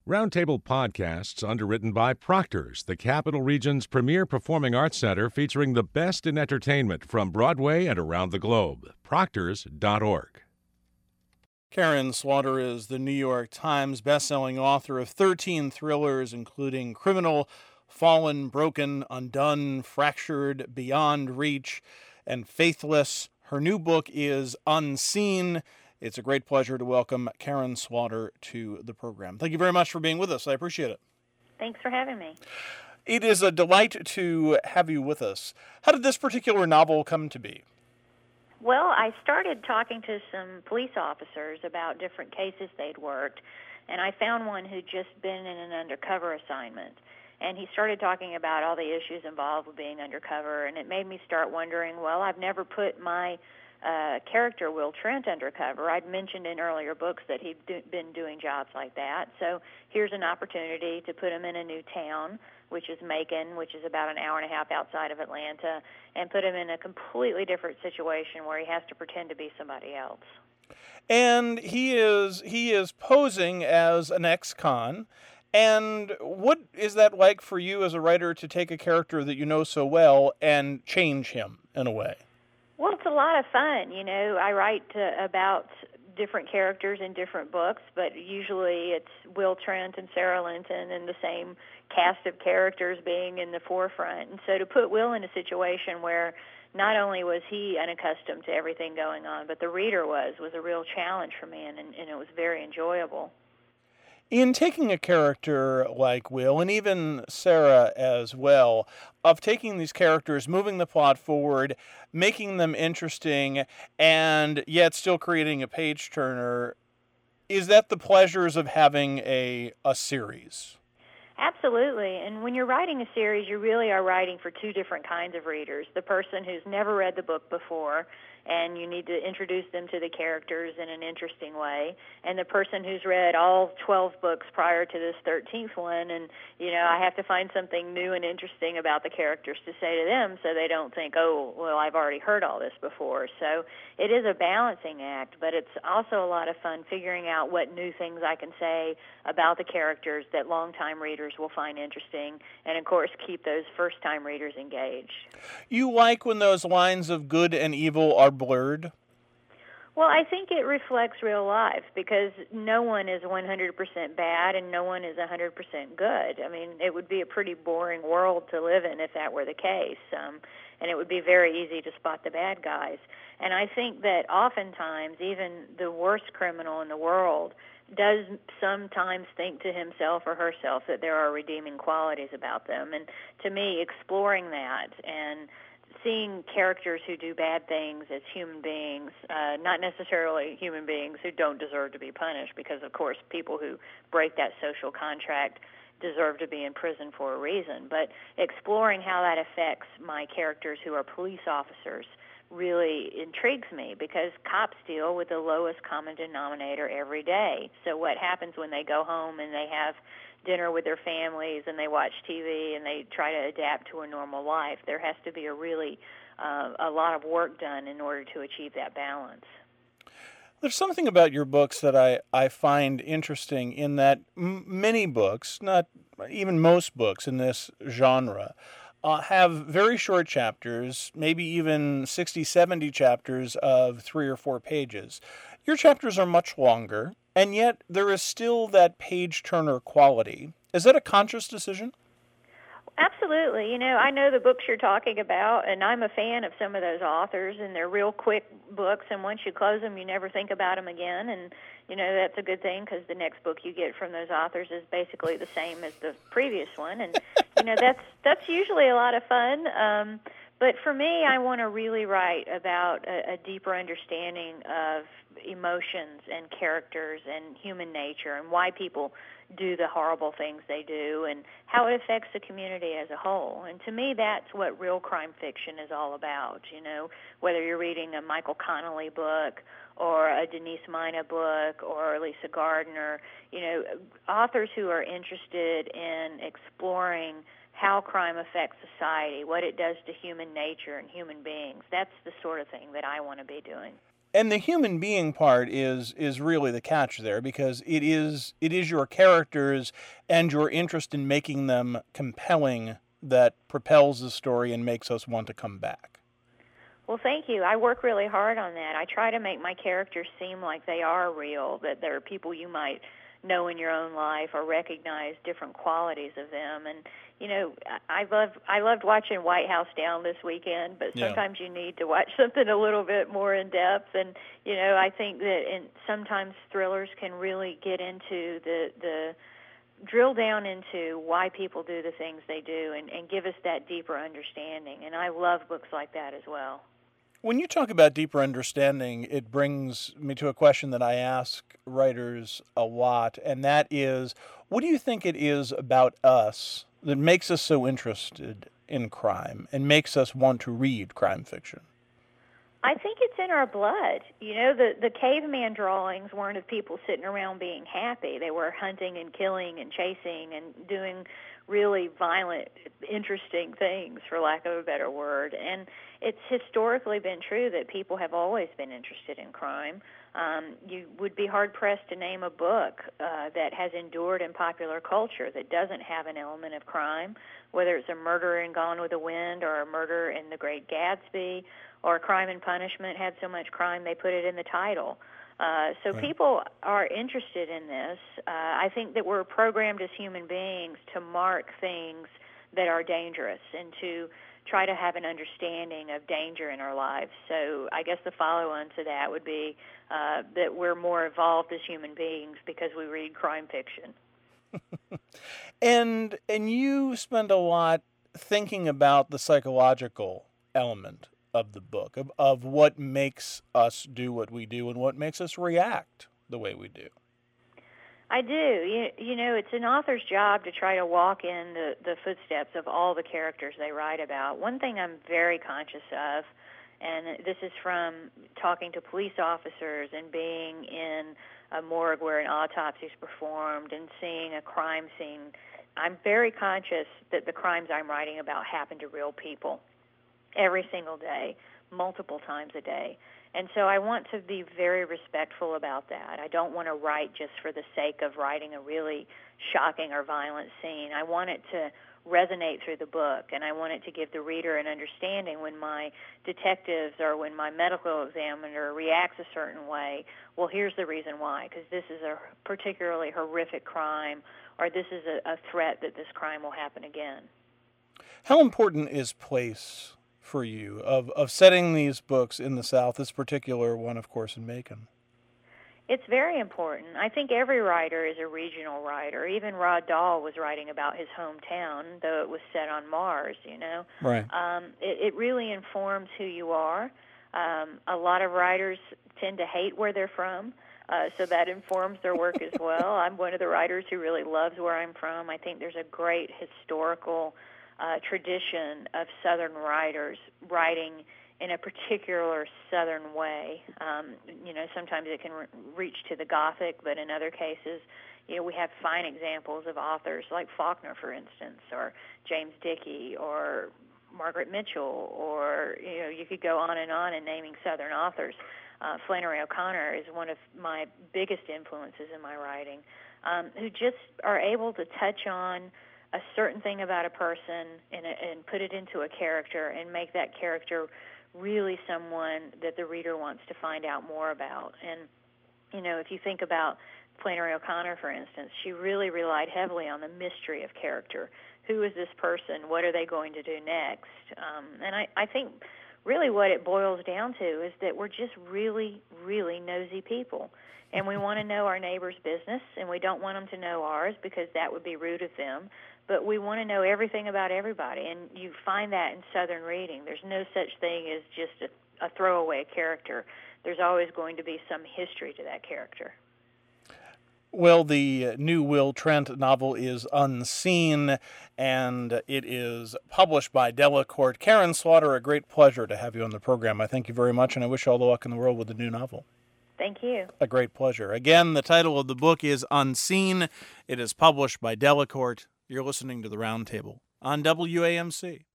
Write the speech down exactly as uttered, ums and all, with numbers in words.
Roundtable Podcasts, underwritten by Proctor's, the Capital Region's premier performing arts center featuring the best in entertainment from Broadway and around the globe. Proctors dot org. Karen Slaughter is the New York Times bestselling author of thirteen thrillers, including Criminal, Fallen, Broken, Undone, Fractured, Beyond Reach, and Faithless. Her new book is Unseen. It's a great pleasure to welcome Karen Slaughter to the program. Thank you very much for being with us. I appreciate it. Thanks for having me. It is a delight to have you with us. How did this particular novel come to be? Well, I started talking to some police officers about different cases they'd worked, and I found one who'd just been in an undercover assignment. And he started talking about all the issues involved with being undercover, and it made me start wondering, well, I've never put my uh, character, Will Trent, undercover. I'd mentioned in earlier books that he'd do, been doing jobs like that. So here's an opportunity to put him in a new town, which is Macon, which is about an hour and a half outside of Atlanta, and put him in a completely different situation where he has to pretend to be somebody else. And he is he is posing as an ex-con. And what is that like for you as a writer to take a character that you know so well and change him in a way? Well, it's a lot of fun. You know, I write uh, about different characters in different books, but usually it's Will Trent and Sarah Linton and the same cast of characters being in the forefront. And so to put Will in a situation where not only was he unaccustomed to everything going on, but the reader was, was a real challenge for me, and, and it was very enjoyable. In taking a character like Will, and even Sarah as well, of taking these characters, moving the plot forward, making them interesting, and yet still creating a page-turner, is that the pleasures of having a, a series? Absolutely. And when you're writing a series, you really are writing for two different kinds of readers. The person who's never read the book before, and you need to introduce them to the characters in an interesting way, and the person who's read all twelve books prior to this thirteenth one, and, you know, I have to find something new and interesting about the characters to say to them so they don't think, oh, well, I've already heard all this before. So it is a balancing act, but it's also a lot of fun figuring out what new things I can say about the characters that longtime readers will find interesting, and, of course, keep those first-time readers engaged. You like when those lines of good and evil are blurred? Well, I think it reflects real life because no one is one hundred percent bad and no one is one hundred percent good. I mean, it would be a pretty boring world to live in if that were the case, um, and it would be very easy to spot the bad guys. And I think that oftentimes even the worst criminal in the world does sometimes think to himself or herself that there are redeeming qualities about them. And to me, exploring that and seeing characters who do bad things as human beings, uh, not necessarily human beings who don't deserve to be punished, because, of course, people who break that social contract deserve to be in prison for a reason. But exploring how that affects my characters who are police officers really intrigues me, because cops deal with the lowest common denominator every day. So what happens when they go home and they have dinner with their families and they watch T V and they try to adapt to a normal life? There has to be a really uh, a lot of work done in order to achieve that balance. There's something about your books that I, I find interesting in that m- many books, not even most books in this genre, Uh, have very short chapters, maybe even sixty, seventy chapters of three or four pages. Your chapters are much longer, and yet there is still that page-turner quality. Is that a conscious decision? Absolutely. You know, I know the books you're talking about, and I'm a fan of some of those authors, and they're real quick books, and once you close them, you never think about them again, and, you know, that's a good thing because the next book you get from those authors is basically the same as the previous one, and, you know, that's that's usually a lot of fun. Um, but for me, I want to really write about a, a deeper understanding of emotions and characters and human nature and why people do the horrible things they do and how it affects the community as a whole. And to me, that's what real crime fiction is all about. You know, whether you're reading a Michael Connelly book or a Denise Mina book or Lisa Gardner, you know, authors who are interested in exploring how crime affects society, what it does to human nature and human beings. That's the sort of thing that I want to be doing. And the human being part is is really the catch there, because it is it is your characters and your interest in making them compelling that propels the story and makes us want to come back. Well, thank you. I work really hard on that. I try to make my characters seem like they are real, that they're people you might know in your own life or recognize different qualities of them. And, you know, I love I loved watching White House Down this weekend, but sometimes yeah. you need to watch something a little bit more in depth. And, you know, I think that in, sometimes thrillers can really get into the the drill down into why people do the things they do and, and give us that deeper understanding. And I love books like that as well. When you talk about deeper understanding, it brings me to a question that I ask writers a lot, and that is, what do you think it is about us that makes us so interested in crime and makes us want to read crime fiction? I think it's in our blood. You know, the, the caveman drawings weren't of people sitting around being happy. They were hunting and killing and chasing and doing really violent, interesting things, for lack of a better word. And it's historically been true that people have always been interested in crime. Um, you would be hard-pressed to name a book uh, that has endured in popular culture that doesn't have an element of crime, whether it's a murder in Gone with the Wind or a murder in The Great Gatsby, or Crime and Punishment had so much crime they put it in the title. Uh, so right. people are interested in this. Uh, I think that we're programmed as human beings to mark things that are dangerous and to try to have an understanding of danger in our lives. So I guess the follow-on to that would be uh, that we're more evolved as human beings because we read crime fiction. and and you spend a lot thinking about the psychological element of the book, of, of what makes us do what we do and what makes us react the way we do. I do. You, you know, it's an author's job to try to walk in the, the footsteps of all the characters they write about. One thing I'm very conscious of, and this is from talking to police officers and being in a morgue where an autopsy is performed and seeing a crime scene, I'm very conscious that the crimes I'm writing about happen to real people every single day, multiple times a day. And so I want to be very respectful about that. I don't want to write just for the sake of writing a really shocking or violent scene. I want it to resonate through the book, and I want it to give the reader an understanding when my detectives or when my medical examiner reacts a certain way. Well, here's the reason why, because this is a particularly horrific crime, or this is a, a threat that this crime will happen again. How important is place for you of, of setting these books in the South, this particular one, of course, in Macon? It's very important. I think every writer is a regional writer. Even Rod Dahl was writing about his hometown, though it was set on Mars, you know. Right. Um, it, it really informs who you are. Um, a lot of writers tend to hate where they're from, uh, so that informs their work as well. I'm one of the writers who really loves where I'm from. I think there's a great historical Uh, tradition of Southern writers writing in a particular Southern way. Um, you know, sometimes it can re- reach to the Gothic, but in other cases, you know, we have fine examples of authors like Faulkner, for instance, or James Dickey, or Margaret Mitchell, or, you know, you could go on and on in naming Southern authors. Uh, Flannery O'Connor is one of my biggest influences in my writing, um, who just are able to touch on a certain thing about a person and, and put it into a character and make that character really someone that the reader wants to find out more about. And, you know, if you think about Flannery O'Connor, for instance, she really relied heavily on the mystery of character. Who is this person? What are they going to do next? Um, and I, I think really what it boils down to is that we're just really, really nosy people. And we want to know our neighbor's business, and we don't want them to know ours because that would be rude of them. But we want to know everything about everybody, and you find that in Southern reading. There's no such thing as just a, a throwaway character. There's always going to be some history to that character. Well, the new Will Trent novel is Unseen, and it is published by Delacorte. Karen Slaughter, a great pleasure to have you on the program. I thank you very much, and I wish you all the luck in the world with the new novel. Thank you. A great pleasure. Again, the title of the book is Unseen. It is published by Delacorte. You're listening to The Roundtable on W A M C.